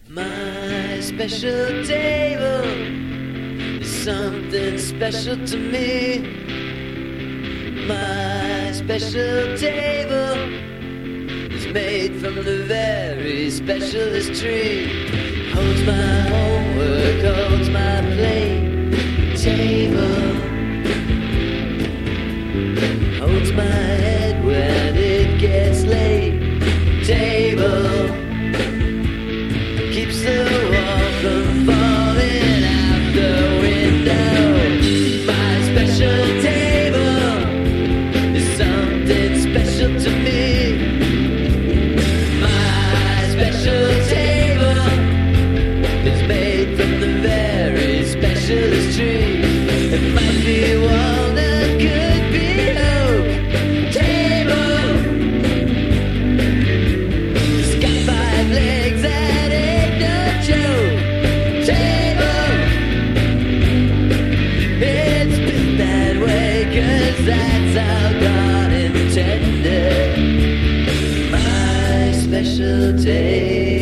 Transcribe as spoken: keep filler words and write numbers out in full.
My special table is something special to me. My special table is made from the very specialist tree. Holds my homework, holds my play table. Holds my head when it gets late table. Keeps the wall from falling out the window. My special table is something special to me. My special table is made from the very specialist tree. It might be walnut, could be oak table. It's got five legs and ain't no joke table. It's built that way 'cause that's how God intended. My special table.